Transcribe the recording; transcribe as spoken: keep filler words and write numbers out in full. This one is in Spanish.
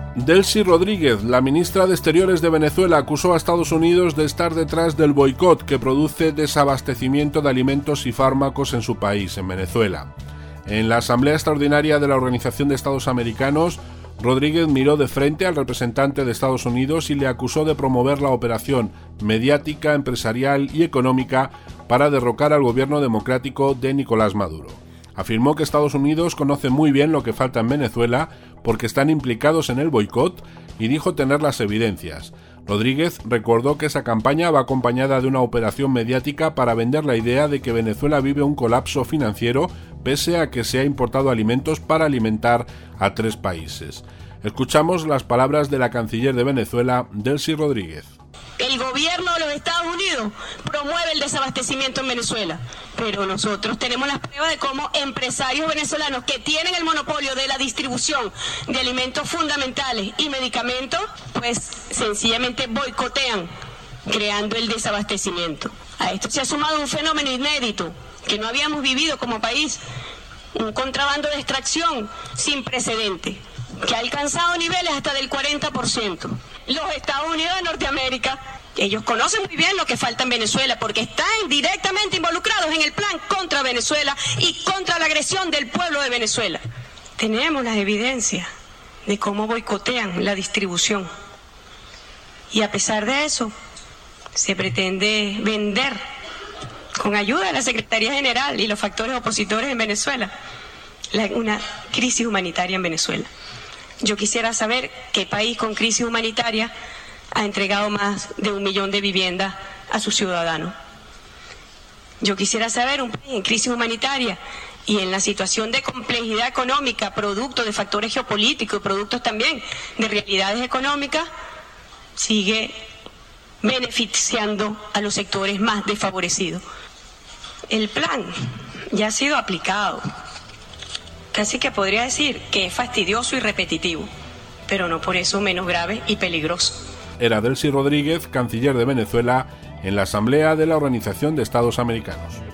Delcy Rodríguez, la ministra de Exteriores de Venezuela, acusó a Estados Unidos de estar detrás del boicot que produce desabastecimiento de alimentos y fármacos en su país, en Venezuela. En la Asamblea Extraordinaria de la Organización de Estados Americanos, Rodríguez miró de frente al representante de Estados Unidos y le acusó de promover la operación mediática, empresarial y económica para derrocar al gobierno democrático de Nicolás Maduro. Afirmó que Estados Unidos conoce muy bien lo que falta en Venezuela porque están implicados en el boicot y dijo tener las evidencias. Rodríguez recordó que esa campaña va acompañada de una operación mediática para vender la idea de que Venezuela vive un colapso financiero pese a que se ha importado alimentos para alimentar a tres países. Escuchamos las palabras de la canciller de Venezuela, Delcy Rodríguez. El gobierno de los Estados Unidos promueve el desabastecimiento en Venezuela, pero nosotros tenemos las pruebas de cómo empresarios venezolanos que tienen el monopolio de la distribución de alimentos fundamentales y medicamentos, pues sencillamente boicotean, creando el desabastecimiento. A esto se ha sumado un fenómeno inédito que no habíamos vivido como país, un contrabando de extracción sin precedente, que ha alcanzado niveles hasta del cuarenta por ciento. Los Estados Unidos de Norteamérica, ellos conocen muy bien lo que falta en Venezuela porque están directamente involucrados en el plan contra Venezuela y contra la agresión del pueblo de Venezuela. Tenemos las evidencias de cómo boicotean la distribución. Y a pesar de eso, se pretende vender, con ayuda de la Secretaría General y los factores opositores en Venezuela, una crisis humanitaria en Venezuela. Yo quisiera saber qué país con crisis humanitaria ha entregado más de un millón de viviendas a sus ciudadanos. Yo quisiera saber un país en crisis humanitaria y en la situación de complejidad económica, producto de factores geopolíticos, productos también de realidades económicas, sigue beneficiando a los sectores más desfavorecidos. El plan ya ha sido aplicado. Casi que podría decir que es fastidioso y repetitivo, pero no por eso menos grave y peligroso. Era Delcy Rodríguez, canciller de Venezuela, en la Asamblea de la Organización de Estados Americanos.